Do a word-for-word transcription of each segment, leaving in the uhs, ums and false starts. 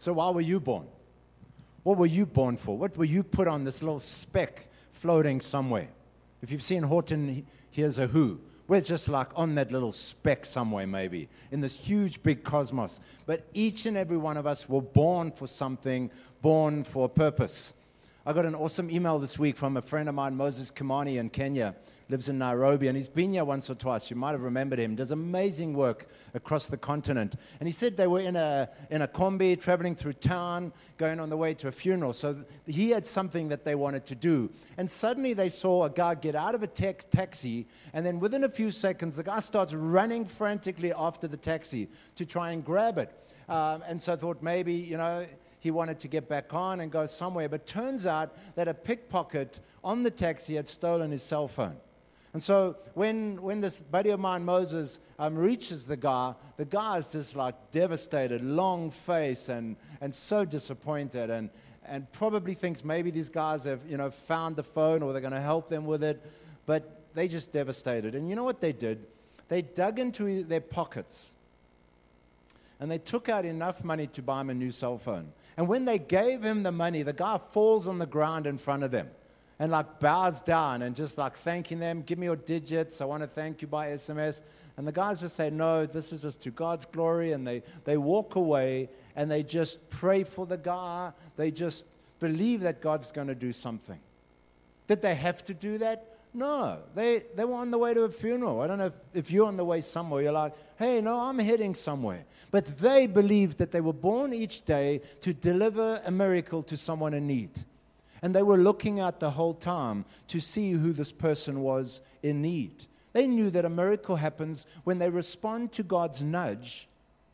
So why were you born? What were you born for? What were you put on this little speck floating somewhere? If you've seen Horton, Here's a Who. We're just like on that little speck somewhere maybe, in this huge big cosmos. But each and every one of us were born for something, born for a purpose. I got an awesome email this week from a friend of mine, Moses Kimani in Kenya, lives in Nairobi, and he's been here once or twice. You might have remembered him. Does amazing work across the continent. And he said they were in a in a combi, traveling through town, going on the way to a funeral. So he had something that they wanted to do. And suddenly they saw a guy get out of a tex- taxi, and then within a few seconds, the guy starts running frantically after the taxi to try and grab it. Um, and so I thought maybe, you know, he wanted to get back on and go somewhere. But turns out that a pickpocket on the taxi had stolen his cell phone. And so when when this buddy of mine, Moses, um, reaches the guy, the guy is just like devastated, long face, and, and so disappointed, and, and probably thinks maybe these guys have, you know, found the phone or they're going to help them with it. But they just devastated. And you know what they did? They dug into their pockets, and they took out enough money to buy him a new cell phone. And when they gave him the money, the guy falls on the ground in front of them and like bows down and just like thanking them. Give me your digits. I want to thank you by S M S. And the guys just say, no, this is just to God's glory. And they, they walk away and they just pray for the guy. They just believe that God's going to do something. Did they have to do that? No, they, they were on the way to a funeral. I don't know if, if you're on the way somewhere, you're like, hey, no, I'm heading somewhere. But they believed that they were born each day to deliver a miracle to someone in need. And they were looking out the whole time to see who this person was in need. They knew that a miracle happens when they respond to God's nudge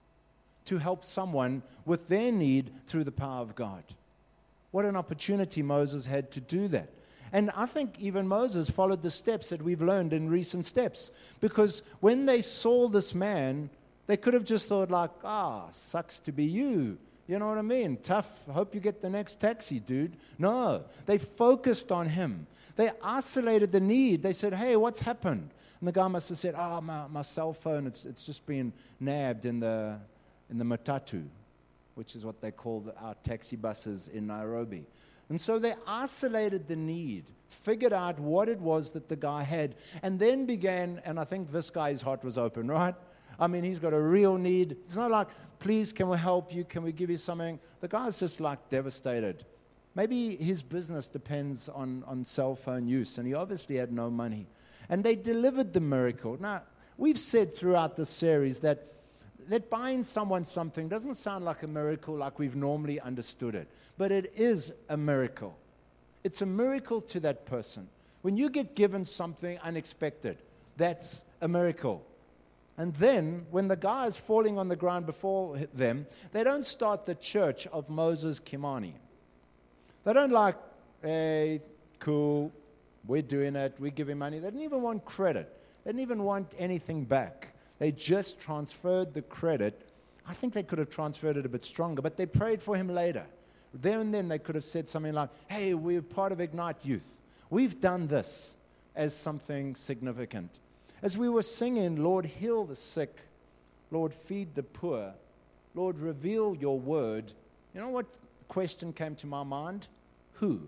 to help someone with their need through the power of God. What an opportunity Moses had to do that. And I think even Moses followed the steps that we've learned in recent steps. Because when they saw this man, they could have just thought like, ah, sucks to be you. You know what I mean? Tough. Hope you get the next taxi, dude. No. They focused on him. They isolated the need. They said, hey, what's happened? And the guy must have said, oh, my, my cell phone, it's it's just been nabbed in the in the matatu, which is what they call the, our taxi buses in Nairobi. And so they isolated the need, figured out what it was that the guy had, and then began, and I think this guy's heart was open, right? I mean, he's got a real need. It's not like, please, can we help you? Can we give you something? The guy's just like devastated. Maybe his business depends on, on cell phone use, and he obviously had no money. And they delivered the miracle. Now, we've said throughout this series that that buying someone something doesn't sound like a miracle like we've normally understood it. But it is a miracle. It's a miracle to that person. When you get given something unexpected, that's a miracle. And then, when the guy is falling on the ground before them, they don't start the church of Moses Kimani. They don't like, hey, cool, we're doing it, we're giving money. They didn't even want credit. They didn't even want anything back. They just transferred the credit. I think they could have transferred it a bit stronger, but they prayed for him later. There and then they could have said something like, hey, we're part of Ignite Youth. We've done this as something significant. As we were singing, Lord, heal the sick. Lord, feed the poor. Lord, reveal your word. You know what question came to my mind? Who?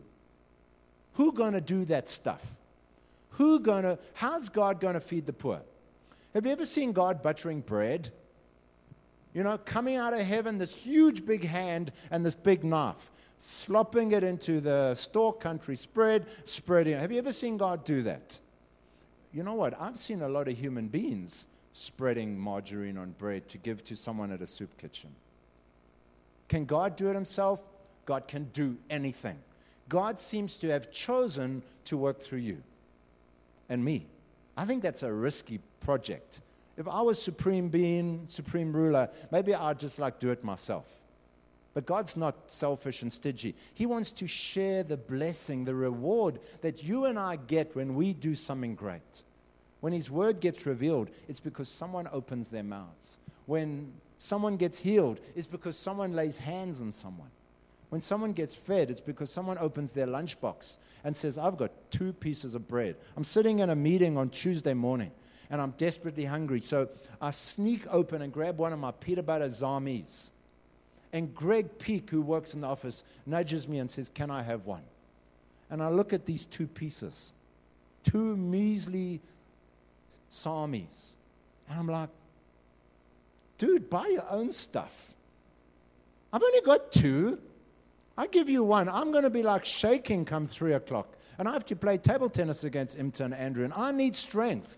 Who going to do that stuff? Who going to, how's God going to feed the poor? Have you ever seen God buttering bread? You know, coming out of heaven, this huge big hand and this big knife, slopping it into the store country spread, spreading it. Have you ever seen God do that? You know what? I've seen a lot of human beings spreading margarine on bread to give to someone at a soup kitchen. Can God do it himself? God can do anything. God seems to have chosen to work through you and me. I think that's a risky project. If I was supreme being, supreme ruler, maybe I'd just like do it myself. But God's not selfish and stingy. He wants to share the blessing, the reward that you and I get when we do something great. When his word gets revealed, it's because someone opens their mouths. When someone gets healed, it's because someone lays hands on someone. When someone gets fed, it's because someone opens their lunchbox and says, I've got two pieces of bread. I'm sitting in a meeting on Tuesday morning, and I'm desperately hungry. So I sneak open and grab one of my peanut butter zamis. And Greg Peak, who works in the office, nudges me and says, can I have one? And I look at these two pieces, two measly samis. And I'm like, dude, buy your own stuff. I've only got two. I give you one. I'm going to be like shaking come three o'clock. And I have to play table tennis against Imta and Andrew. And I need strength.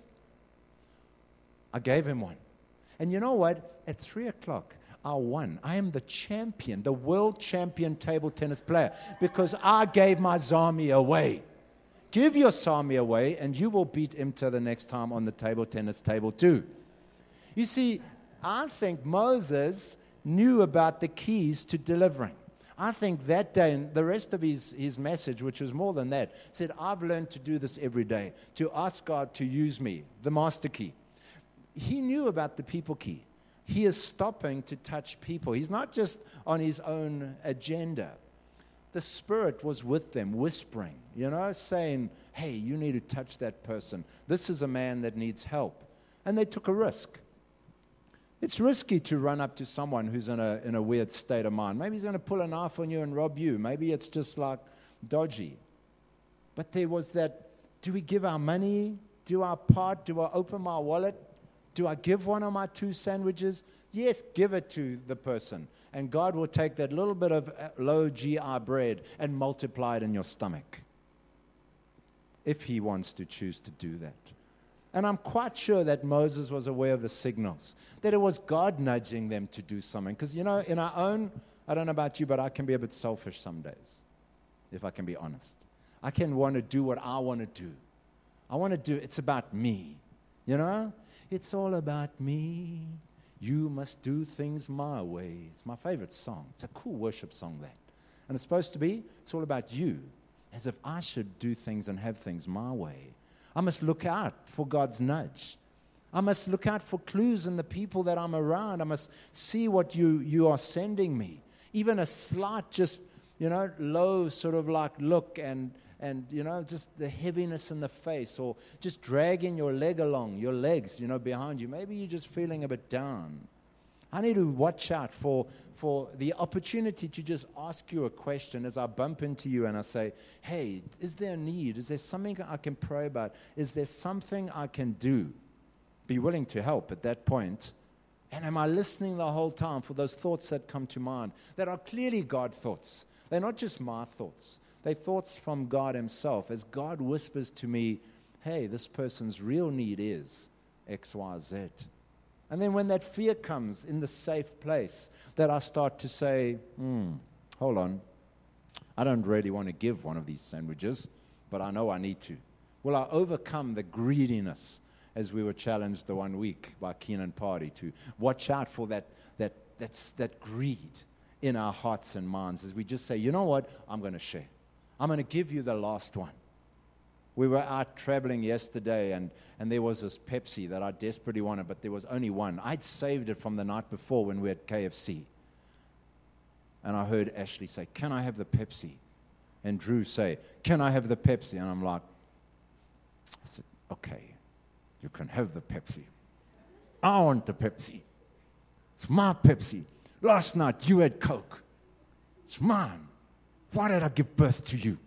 I gave him one. And you know what? At three o'clock, I won. I am the champion, the world champion table tennis player, because I gave my Zami away. Give your Zami away, and you will beat Imta the next time on the table tennis table too. You see, I think Moses knew about the keys to delivering. I think that day, and the rest of his, his message, which was more than that, said, I've learned to do this every day, to ask God to use me, the master key. He knew about the people key. He is stopping to touch people. He's not just on his own agenda. The Spirit was with them, whispering, you know, saying, hey, you need to touch that person. This is a man that needs help. And they took a risk. It's risky to run up to someone who's in a, in a weird state of mind. Maybe he's going to pull a knife on you and rob you. Maybe it's just like dodgy. But there was that, do we give our money? Do our part? Do I open my wallet? Do I give one of my two sandwiches? Yes, give it to the person. And God will take that little bit of low G I bread and multiply it in your stomach, if he wants to choose to do that. And I'm quite sure that Moses was aware of the signals, that it was God nudging them to do something. Because, you know, in our own, I don't know about you, but I can be a bit selfish some days, if I can be honest. I can want to do what I want to do. I want to do, it's about me, you know? It's all about me. You must do things my way. It's my favorite song. It's a cool worship song, that. And it's supposed to be, it's all about you, as if I should do things and have things my way. I must look out for God's nudge. I must look out for clues in the people that I'm around. I must see what you, you are sending me. Even a slight, just, you know, low sort of like look and, and, you know, just the heaviness in the face, or just dragging your leg along, your legs, you know, behind you. Maybe you're just feeling a bit down. I need to watch out for, for the opportunity to just ask you a question as I bump into you and I say, hey, is there a need? Is there something I can pray about? Is there something I can do? Be willing to help at that point. And am I listening the whole time for those thoughts that come to mind that are clearly God thoughts? They're not just my thoughts. They're thoughts from God himself, as God whispers to me, hey, this person's real need is X, Y, Z. And then when that fear comes in the safe place, that I start to say, hmm, hold on. I don't really want to give one of these sandwiches, but I know I need to. Will I overcome the greediness, as we were challenged the one week by Keenan Party, to watch out for that, that, that's, that greed in our hearts and minds, as we just say, you know what, I'm going to share. I'm going to give you the last one. We were out traveling yesterday, and, and there was this Pepsi that I desperately wanted, but there was only one. I'd saved it from the night before when we were at K F C. And I heard Ashley say, can I have the Pepsi? And Drew say, can I have the Pepsi? And I'm like, I said, okay, you can have the Pepsi. I want the Pepsi. It's my Pepsi. Last night you had Coke. It's mine. Why did I give birth to you?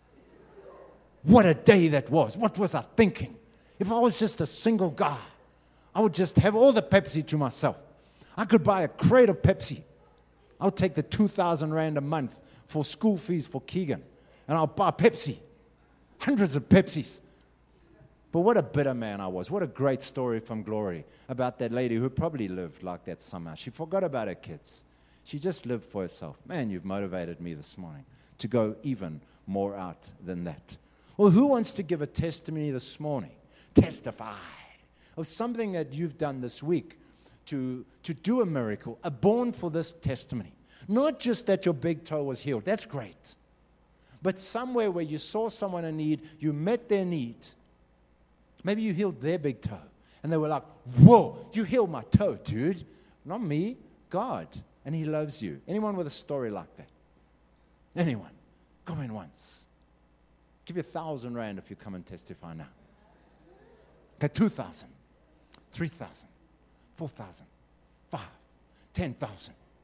What a day that was. What was I thinking? If I was just a single guy, I would just have all the Pepsi to myself. I could buy a crate of Pepsi. I'll take the two thousand rand a month for school fees for Keegan, and I'll buy Pepsi. Hundreds of Pepsis. But what a bitter man I was. What a great story from Glory about that lady who probably lived like that somehow. She forgot about her kids. She just lived for herself. Man, you've motivated me this morning to go even more out than that. Well, who wants to give a testimony this morning? Testify of something that you've done this week to, to do a miracle, a born for this testimony. Not just that your big toe was healed. That's great. But somewhere where you saw someone in need, you met their need. Maybe you healed their big toe. And they were like, whoa, you healed my toe, dude. Not me, God. And he loves you. Anyone with a story like that? Anyone? Go in once. Give you a thousand rand if you come and testify now. Okay, two thousand, three thousand, four thousand, five, ten thousand.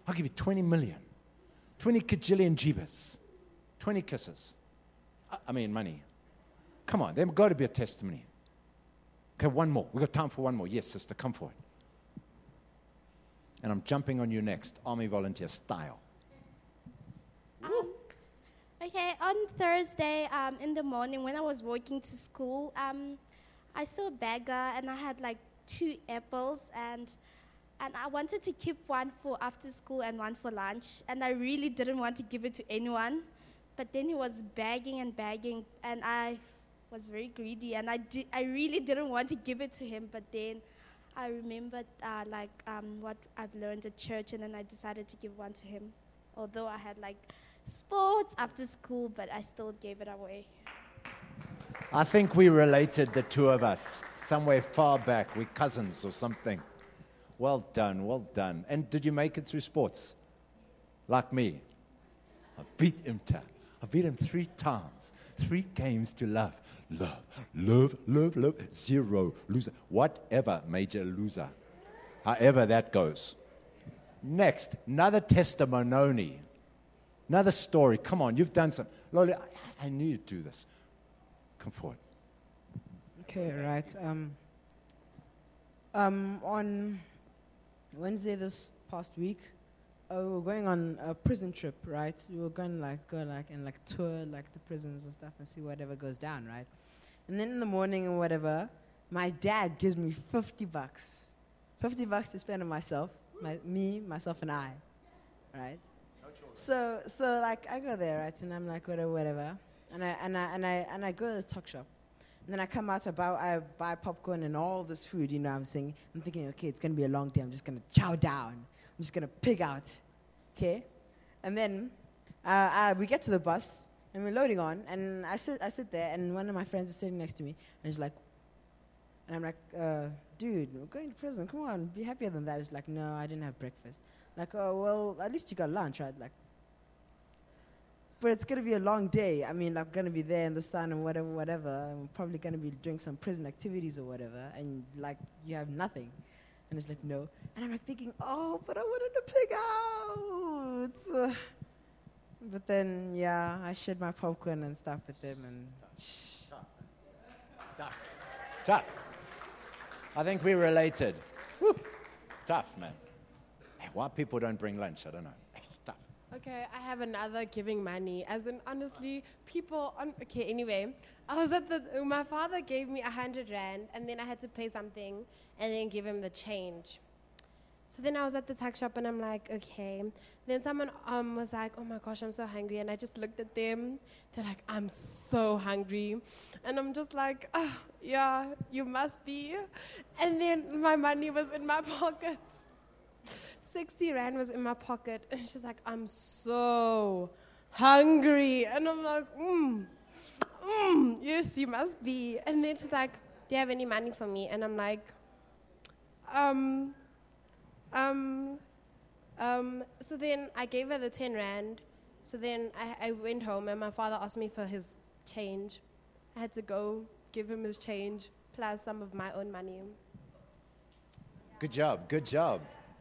I'll give you twenty million. twenty kajillion jeebus. twenty kisses. I, I mean, money. Come on, there's got to be a testimony. Okay, one more. We've got time for one more. Yes, sister, come for it. And I'm jumping on you next, Army volunteer style. Um, okay, on Thursday um, in the morning when I was walking to school, um, I saw a beggar and I had like two apples and and I wanted to keep one for after school and one for lunch, and I really didn't want to give it to anyone. But then he was begging and begging, and I was very greedy, and I, di- I really didn't want to give it to him. But then I remembered uh, like um, what I've learned at church, and then I decided to give one to him. Although I had like sports after school, but I still gave it away. I think we related, the two of us, somewhere far back. We're cousins or something. Well done, well done. And did you make it through sports? Like me. I beat him. T- I beat him three times. Three games to love. Love, love, love, love. Zero, loser. Whatever, major loser. However that goes. Next, another testimony. Another story. Come on, you've done some. Loli, I, I knew you'd do this. Come forward. Okay, right. Um, um, on Wednesday this past week, uh, we were going on a prison trip, right? We were going like go like and like tour like the prisons and stuff and see whatever goes down, right? And then in the morning and whatever, my dad gives me fifty bucks, fifty bucks to spend on myself, my, me, myself, and I, right? So so like I go there, right, and I'm like whatever, whatever, and I and I and I and I go to the tuck shop. And then I come out, I buy, I buy popcorn and all this food, you know what I'm saying? I'm thinking, okay, it's going to be a long day. I'm just going to chow down. I'm just going to pig out, okay? And then uh, uh, we get to the bus, and we're loading on, and I sit I sit there, and one of my friends is sitting next to me, and he's like, and I'm like, uh, dude, we're going to prison. Come on, be happier than that. He's like, no, I didn't have breakfast. Like, oh, well, at least you got lunch, right? Like, but it's going to be a long day. I mean, I'm going to be there in the sun and whatever, whatever. I'm probably going to be doing some prison activities or whatever. And, like, you have nothing. And it's like, no. And I'm, like, thinking, oh, but I wanted to pig out. Uh, but then, yeah, I shared my popcorn and stuff with them. And Tough. Tough. Tough. I think we related. Woo. Tough, man. Hey, why people don't bring lunch, I don't know. Okay, I have another giving money. As in, honestly, people on. Okay, anyway, I was at the. My father gave me a hundred rand, and then I had to pay something, and then give him the change. So then I was at the tuck shop, and I'm like, okay. Then someone um was like, oh my gosh, I'm so hungry, and I just looked at them. They're like, I'm so hungry, and I'm just like, oh, yeah, you must be. And then my money was in my pocket. sixty rand was in my pocket, and she's like, I'm so hungry. And I'm like, mm, mm, yes, you must be. And then she's like, do you have any money for me? And I'm like, um, um, um, so then I gave her the ten rand. So then I, I went home, and my father asked me for his change. I had to go give him his change, plus some of my own money. Good job, good job.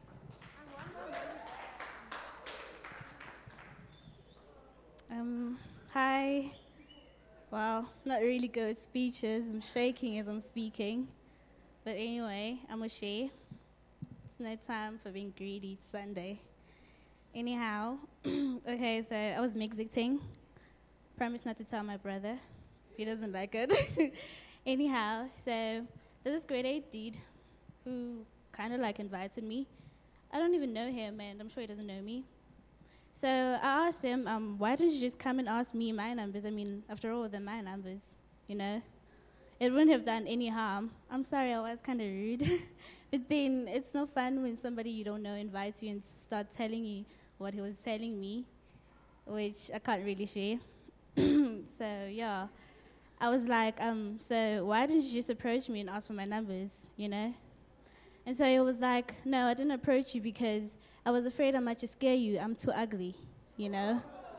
Um, hi. Well, not really good at speeches. I'm shaking as I'm speaking. But anyway, I'm a share. It's no time for being greedy. It's Sunday. Anyhow, okay, so I was exiting. Promise not to tell my brother. He doesn't like it. Anyhow, so there's this grade eight dude who kind of like invited me. I don't even know him, and I'm sure he doesn't know me. So I asked him, um, why don't you just come and ask me my numbers? I mean, after all, they're my numbers, you know? It wouldn't have done any harm. I'm sorry, I was kind of rude. But then it's no fun when somebody you don't know invites you and starts telling you what he was telling me, which I can't really share. So, yeah. I was like, um, so why didn't you just approach me and ask for my numbers, you know? And so he was like, no, I didn't approach you because I was afraid I might just scare you. I'm too ugly, you know?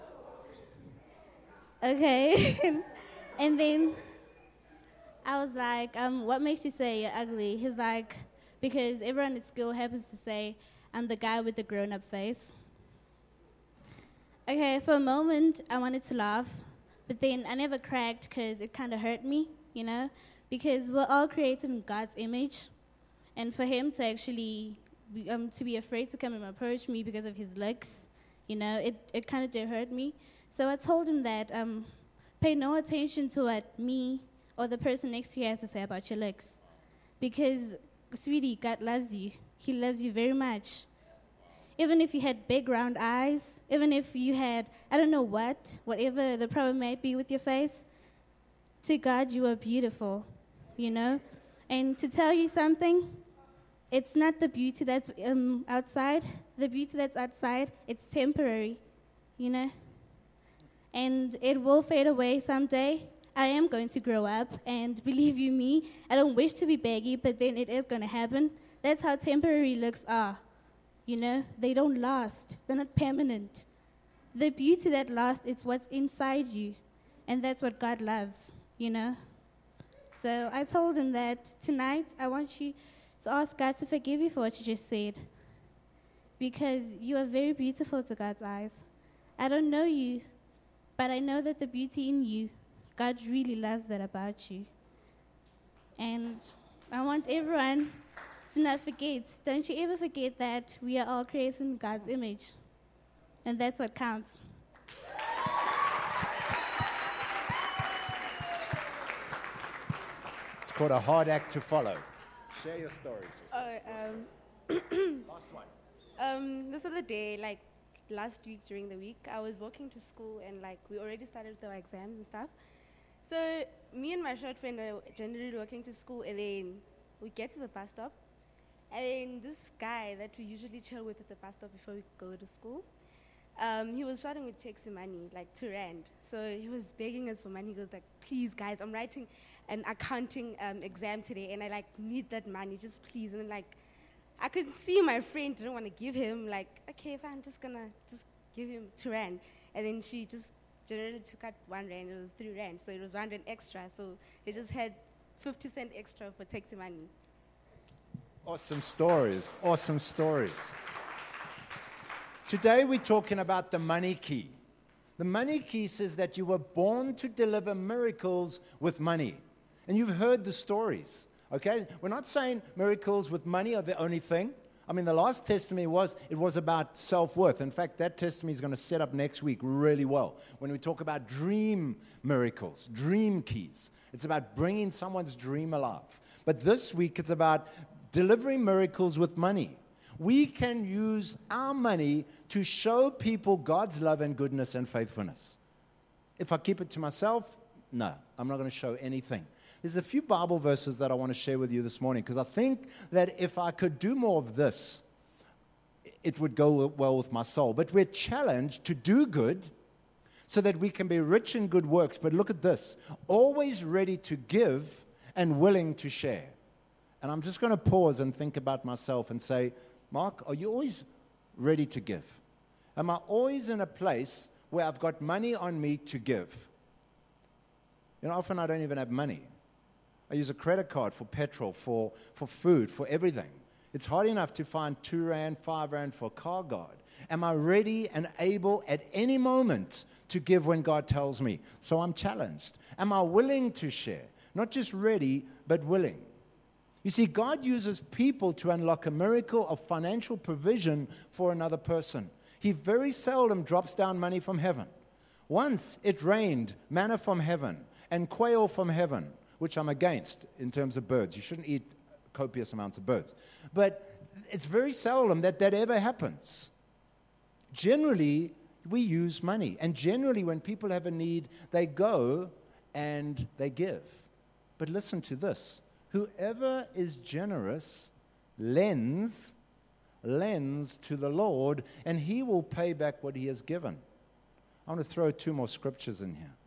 Okay. And then I was like, um, what makes you say you're ugly? He's like, because everyone at school happens to say I'm the guy with the grown-up face. Okay, for a moment, I wanted to laugh, but then I never cracked because it kind of hurt me, you know, because we're all created in God's image, and for him to actually be, um, to be afraid to come and approach me because of his looks, you know, it, it kind of did hurt me. So I told him that um, pay no attention to what me or the person next to you has to say about your looks, because, sweetie, God loves you. He loves you very much. Even if you had big round eyes, even if you had, I don't know what, whatever the problem might be with your face, to God you are beautiful, you know? And to tell you something, it's not the beauty that's um, outside. The beauty that's outside, it's temporary, you know? And it will fade away someday. I am going to grow up, and believe you me, I don't wish to be baggy, but then it is going to happen. That's how temporary looks are. You know, they don't last. They're not permanent. The beauty that lasts is what's inside you, and that's what God loves, you know. So I told him that tonight I want you to ask God to forgive you for what you just said, because you are very beautiful to God's eyes. I don't know you, but I know that the beauty in you, God really loves that about you. And I want everyone to not forget, don't you ever forget that we are all created in God's image. And that's what counts. It's called a hard act to follow. Share your stories. Oh, um, Last one. um, this other day, like last week during the week, I was walking to school and like we already started with our exams and stuff. So me and my short friend were generally walking to school, and then we get to the bus stop, and then this guy that we usually chill with at the bus stop before we go to school, um, he was shouting with taxi money, like two rand. So he was begging us for money. He goes like, please guys, I'm writing an accounting um, exam today, and I like need that money, just please. And like, I could see my friend didn't want to give him, like, okay, fine, I'm just gonna just give him two rand. And then she just generally took out one rand, it was three rand, so it was one rand extra. So he just had fifty cent extra for taxi money. Awesome stories. Awesome stories. Today we're talking about the money key. The money key says that you were born to deliver miracles with money. And you've heard the stories, okay? We're not saying miracles with money are the only thing. I mean, the last testimony was, it was about self-worth. In fact, that testimony is going to set up next week really well when we talk about dream miracles, dream keys. It's about bringing someone's dream alive. But this week, it's about delivering miracles with money. We can use our money to show people God's love and goodness and faithfulness. If I keep it to myself, no, I'm not going to show anything. There's a few Bible verses that I want to share with you this morning, because I think that if I could do more of this, it would go well with my soul. But we're challenged to do good so that we can be rich in good works. But look at this, always ready to give and willing to share. And I'm just going to pause and think about myself and say, Mark, are you always ready to give? Am I always in a place where I've got money on me to give? You know, often I don't even have money. I use a credit card for petrol, for, for food, for everything. It's hard enough to find two rand, five rand for a car guard. Am I ready and able at any moment to give when God tells me? So I'm challenged. Am I willing to share? Not just ready, but willing. You see, God uses people to unlock a miracle of financial provision for another person. He very seldom drops down money from heaven. Once it rained manna from heaven and quail from heaven, which I'm against in terms of birds. You shouldn't eat copious amounts of birds. But it's very seldom that that ever happens. Generally, we use money. And generally, when people have a need, they go and they give. But listen to this. Whoever is generous lends, lends to the Lord, and he will pay back what he has given. I want to throw two more scriptures in here.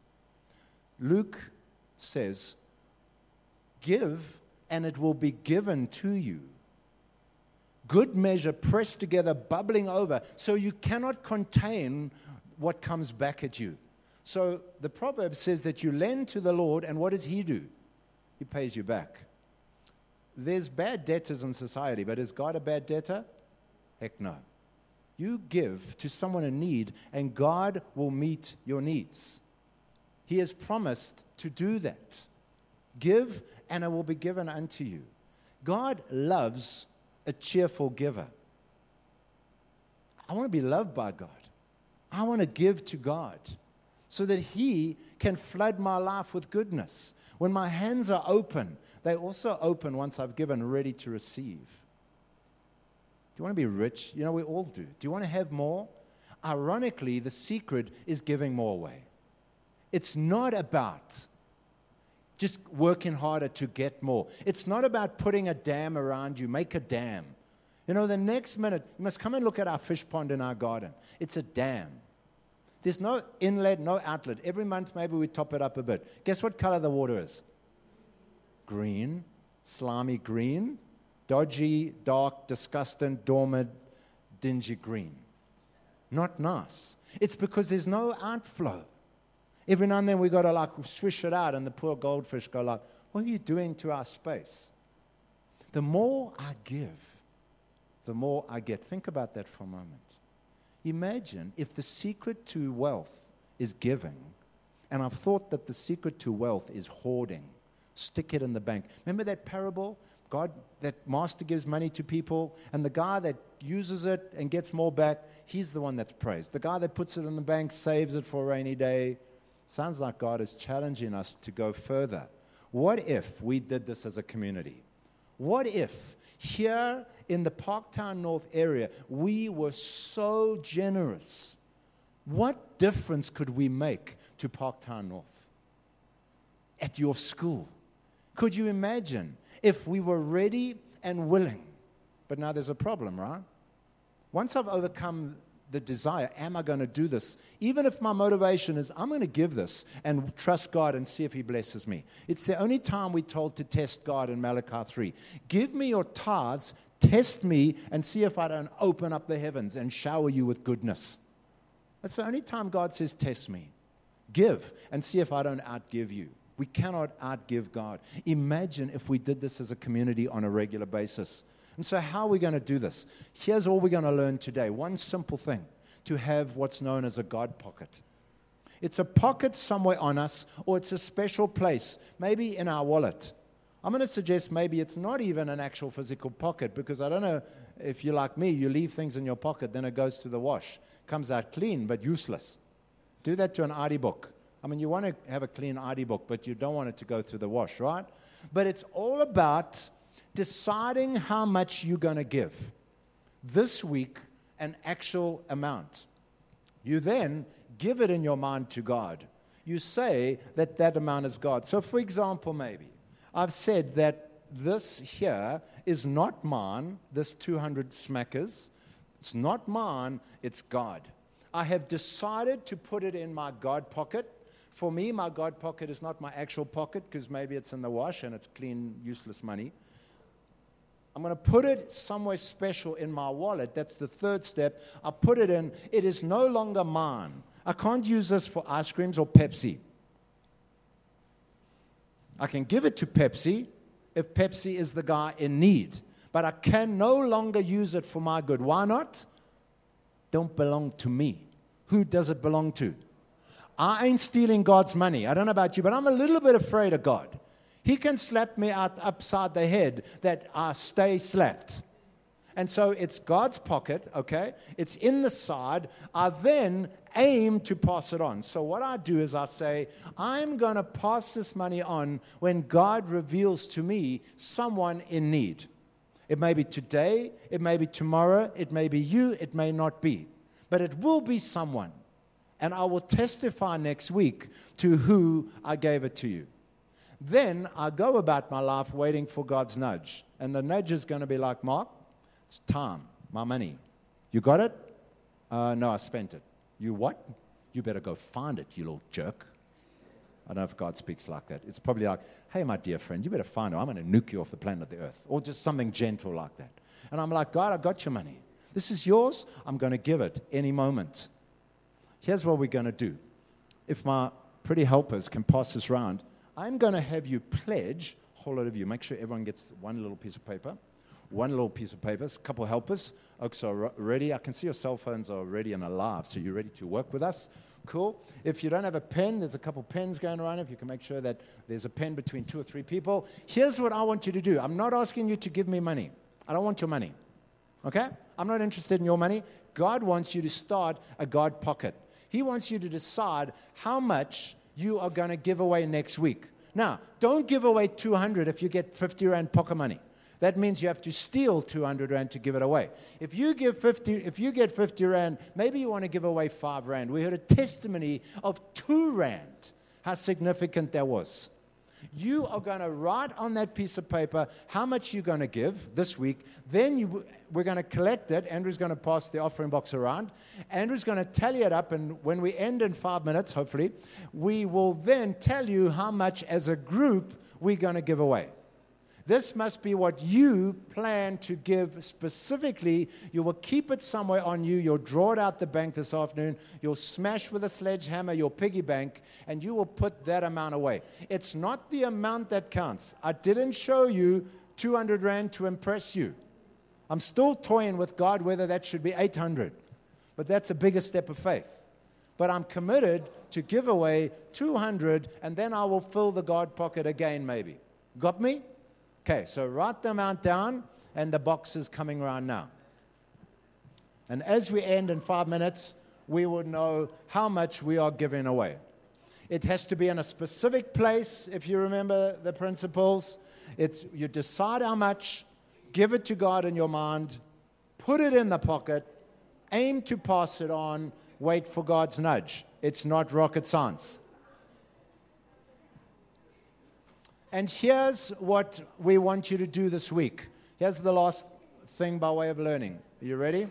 Luke says, give, and it will be given to you. Good measure, pressed together, bubbling over, so you cannot contain what comes back at you. So the proverb says that you lend to the Lord, and what does he do? He pays you back. There's bad debtors in society, but is God a bad debtor? Heck no. You give to someone in need, and God will meet your needs. He has promised to do that. Give, and it will be given unto you. God loves a cheerful giver. I want to be loved by God. I want to give to God so that He can flood my life with goodness. When my hands are open, they also open once I've given, ready to receive. Do you want to be rich? You know, we all do. Do you want to have more? Ironically, the secret is giving more away. It's not about just working harder to get more. It's not about putting a dam around you. Make a dam. You know, the next minute, you must come and look at our fish pond in our garden. It's a dam. There's no inlet, no outlet. Every month, maybe we top it up a bit. Guess what color the water is? Green, slimy green, dodgy, dark, disgusting, dormant, dingy green. Not nice. It's because there's no outflow. Every now and then we got to like swish it out, and the poor goldfish go like, what are you doing to our space? The more I give, the more I get. Think about that for a moment. Imagine if the secret to wealth is giving, and I've thought that the secret to wealth is hoarding. Stick it in the bank. Remember that parable? God, that master gives money to people, and the guy that uses it and gets more back, he's the one that's praised. The guy that puts it in the bank, saves it for a rainy day. Sounds like God is challenging us to go further. What if we did this as a community? What if here in the Parktown North area, we were so generous? What difference could we make to Parktown North? At your school? Could you imagine if we were ready and willing? But now there's a problem, right? Once I've overcome the desire, am I going to do this? Even if my motivation is, I'm going to give this and trust God and see if He blesses me. It's the only time we're told to test God in Malachi three. Give me your tithes, test me, and see if I don't open up the heavens and shower you with goodness. That's the only time God says, test me. Give and see if I don't outgive you. We cannot outgive God. Imagine if we did this as a community on a regular basis. And so how are we going to do this? Here's all we're going to learn today. One simple thing, to have what's known as a God pocket. It's a pocket somewhere on us, or it's a special place, maybe in our wallet. I'm going to suggest maybe it's not even an actual physical pocket, because I don't know if you're like me, you leave things in your pocket, then it goes to the wash. Comes out clean, but useless. Do that to an I D book. I mean, you want to have a clean I D book, but you don't want it to go through the wash, right? But it's all about deciding how much you're going to give. This week, an actual amount. You then give it in your mind to God. You say that that amount is God. So, for example, maybe, I've said that this here is not mine, this two hundred smackers. It's not mine, it's God. I have decided to put it in my God pocket. For me, my God pocket is not my actual pocket, because maybe it's in the wash and it's clean, useless money. I'm going to put it somewhere special in my wallet. That's the third step. I put it in. It is no longer mine. I can't use this for ice creams or Pepsi. I can give it to Pepsi if Pepsi is the guy in need. But I can no longer use it for my good. Why not? Don't belong to me. Who does it belong to? I ain't stealing God's money. I don't know about you, but I'm a little bit afraid of God. He can slap me out upside the head that I stay slapped. And so it's God's pocket, okay? It's in the side. I then aim to pass it on. So what I do is I say, I'm going to pass this money on when God reveals to me someone in need. It may be today, it may be tomorrow, it may be you, it may not be. But it will be someone. And I will testify next week to who I gave it to you. Then I go about my life waiting for God's nudge. And the nudge is going to be like, Mark, it's time, my money. You got it? Uh, no, I spent it. You what? You better go find it, you little jerk. I don't know if God speaks like that. It's probably like, hey, my dear friend, you better find it. I'm going to nuke you off the planet of the earth. Or just something gentle like that. And I'm like, God, I got your money. This is yours. I'm going to give it any moment. Here's what we're going to do. If my pretty helpers can pass this round, I'm going to have you pledge, a whole lot of you, make sure everyone gets one little piece of paper. one little piece of paper, a couple helpers. Oaks are re- ready. I can see your cell phones are ready and alive, so you're ready to work with us. Cool. If you don't have a pen, there's a couple pens going around. If you can make sure that there's a pen between two or three people. Here's what I want you to do. I'm not asking you to give me money. I don't want your money. Okay? I'm not interested in your money. God wants you to start a God pocket. He wants you to decide how much you are going to give away next week. Now, don't give away two hundred if you get fifty rand pocket money. That means you have to steal two hundred rand to give it away. If you give fifty, if you get fifty rand, maybe you want to give away five rand. We heard a testimony of two rand, how significant that was. You are going to write on that piece of paper how much you're going to give this week. Then you, we're going to collect it. Andrew's going to pass the offering box around. Andrew's going to tally it up, and when we end in five minutes, hopefully, we will then tell you how much as a group we're going to give away. This must be what you plan to give specifically. You will keep it somewhere on you. You'll draw it out the bank this afternoon. You'll smash with a sledgehammer your piggy bank, and you will put that amount away. It's not the amount that counts. I didn't show you two hundred rand to impress you. I'm still toying with God whether that should be eight hundred. But that's a bigger step of faith. But I'm committed to give away two hundred, and then I will fill the God pocket again maybe. Got me? Okay, so write the amount down, and the box is coming around now. And as we end in five minutes, we will know how much we are giving away. It has to be in a specific place, if you remember the principles. It's you decide how much, give it to God in your mind, put it in the pocket, aim to pass it on, wait for God's nudge. It's not rocket science. And here's what we want you to do this week. Here's the last thing by way of learning. Are you ready?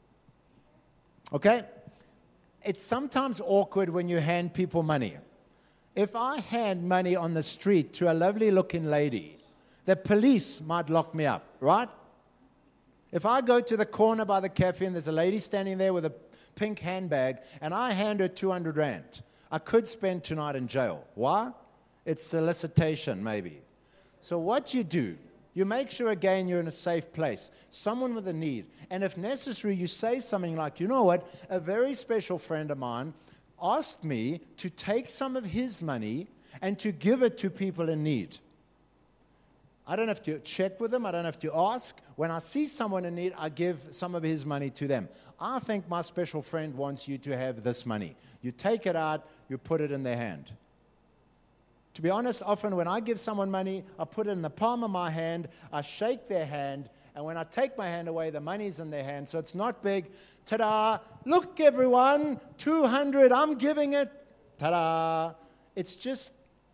Okay? It's sometimes awkward when you hand people money. If I hand money on the street to a lovely-looking lady, the police might lock me up, right? If I go to the corner by the cafe and there's a lady standing there with a pink handbag and I hand her two hundred rand, I could spend tonight in jail. Why? It's solicitation, maybe. So what you do, you make sure, again, you're in a safe place, someone with a need. And if necessary, you say something like, you know what, a very special friend of mine asked me to take some of his money and to give it to people in need. I don't have to check with them. I don't have to ask. When I see someone in need, I give some of his money to them. I think my special friend wants you to have this money. You take it out, you put it in their hand. To be honest, often when I give someone money, I put it in the palm of my hand, I shake their hand, and when I take my hand away, the money's in their hand. So it's not big. Ta-da! Look, everyone, two hundred, I'm giving it. Ta-da! It's just,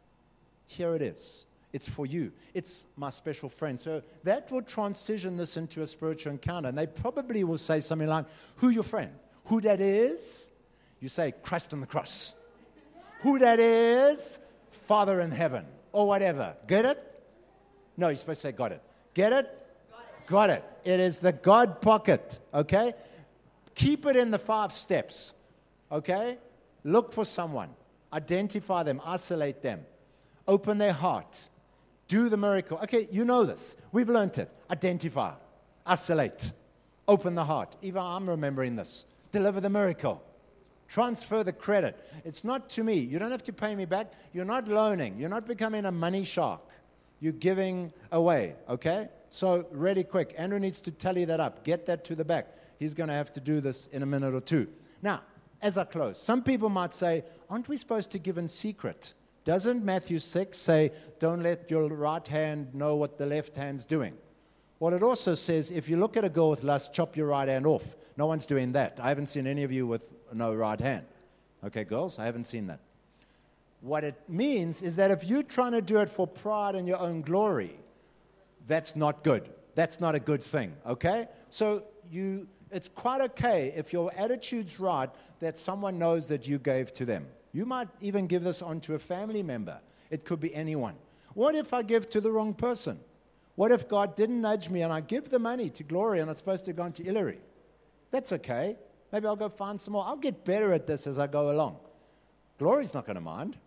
here it is. It's for you. It's my special friend. So that will transition this into a spiritual encounter. And they probably will say something like, who your friend? Who that is? You say, Christ on the cross. Who that is? Father in heaven, or whatever. Get it? No, you're supposed to say, got it. Get it? Got it. Got it. It is the God pocket, okay? Keep it in the five steps, okay? Look for someone. Identify them. Isolate them. Open their heart. Do the miracle. Okay, you know this. We've learned it. Identify. Isolate. Open the heart. Even I'm remembering this. Deliver the miracle. Transfer the credit. It's not to me. You don't have to pay me back. You're not loaning. You're not becoming a money shark. You're giving away, okay? So, really quick. Andrew needs to tally that up. Get that to the back. He's going to have to do this in a minute or two. Now, as I close, some people might say, aren't we supposed to give in secret? Doesn't Matthew six say, don't let your right hand know what the left hand's doing? Well, it also says, if you look at a girl with lust, chop your right hand off. No one's doing that. I haven't seen any of you with no right hand. Okay, girls, I haven't seen that. What it means is that if you're trying to do it for pride and your own glory, that's not good. That's not a good thing, okay? So you, it's quite okay if your attitude's right that someone knows that you gave to them. You might even give this on to a family member. It could be anyone. What if I give to the wrong person? What if God didn't nudge me and I give the money to Gloria and it's supposed to go on to Hillary? That's okay. Maybe I'll go find some more. I'll get better at this as I go along. Gloria's not going to mind.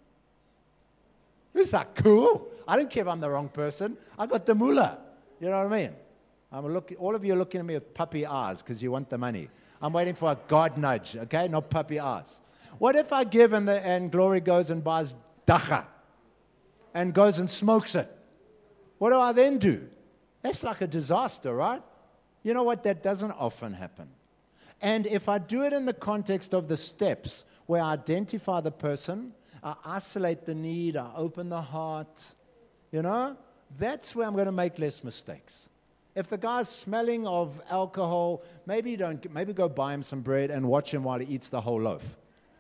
Is that cool? I don't care if I'm the wrong person. I got the mullah. You know what I mean? I'm look, all of you are looking at me with puppy eyes because you want the money. I'm waiting for a God nudge, okay? Not puppy eyes. What if I give and, the, and Glory goes and buys dacha and goes and smokes it? What do I then do? That's like a disaster, right? You know what? That doesn't often happen. And if I do it in the context of the steps where I identify the person, I isolate the need, I open the heart, you know, that's where I'm going to make less mistakes. If the guy's smelling of alcohol, maybe don't, maybe go buy him some bread and watch him while he eats the whole loaf.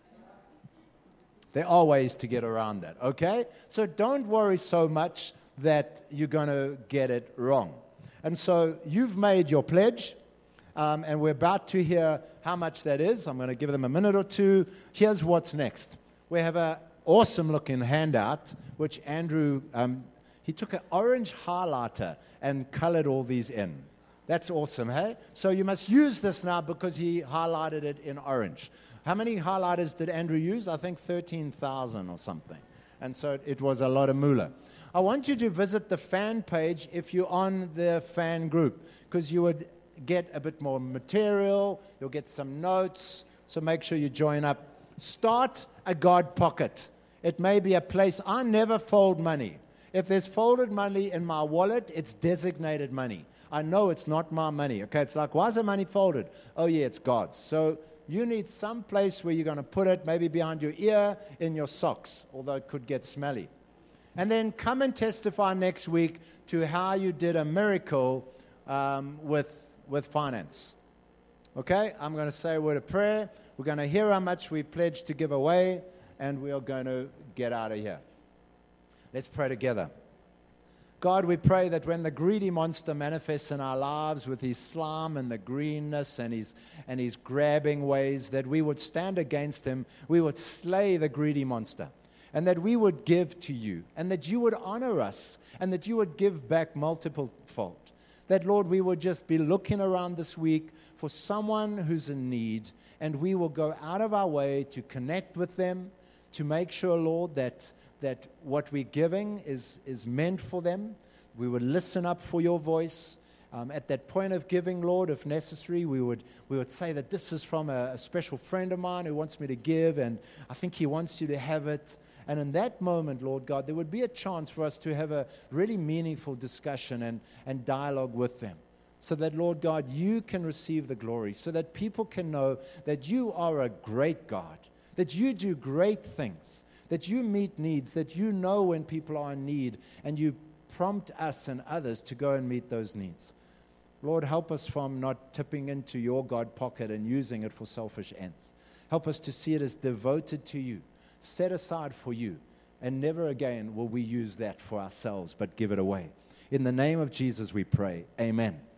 There are ways to get around that, okay? So don't worry so much that you're going to get it wrong. And so you've made your pledge, um, and we're about to hear how much that is. I'm going to give them a minute or two. Here's what's next. We have an awesome-looking handout, which Andrew, um, he took an orange highlighter and colored all these in. That's awesome, hey? So you must use this now because he highlighted it in orange. How many highlighters did Andrew use? I think thirteen thousand or something. And so it was a lot of moolah. I want you to visit the fan page if you're on the fan group, because you would get a bit more material, you'll get some notes, so make sure you join up. Start a God pocket. It may be a place. I never fold money. If there's folded money in my wallet, it's designated money. I know it's not my money. Okay, it's like, why is the money folded? Oh yeah, it's God's. So you need some place where you're going to put it, maybe behind your ear, in your socks, although it could get smelly. And then come and testify next week to how you did a miracle um, with, with finance. Okay, I'm going to say a word of prayer. We're going to hear how much we pledged to give away, and we are going to get out of here. Let's pray together. God, we pray that when the greedy monster manifests in our lives with his slime and the greenness and his, and his grabbing ways, that we would stand against him, we would slay the greedy monster, and that we would give to you, and that you would honor us, and that you would give back multiple fold. That, Lord, we would just be looking around this week for someone who's in need, and we will go out of our way to connect with them, to make sure, Lord, that that what we're giving is, is meant for them. We would listen up for your voice. Um, at that point of giving, Lord, if necessary, we would we would say that this is from a, a special friend of mine who wants me to give, and I think he wants you to have it. And in that moment, Lord God, there would be a chance for us to have a really meaningful discussion and, and dialogue with them, so that, Lord God, you can receive the glory, so that people can know that you are a great God, that you do great things, that you meet needs, that you know when people are in need, and you prompt us and others to go and meet those needs. Lord, help us from not tipping into your God pocket and using it for selfish ends. Help us to see it as devoted to you, set aside for you, and never again will we use that for ourselves, but give it away. In the name of Jesus we pray. Amen.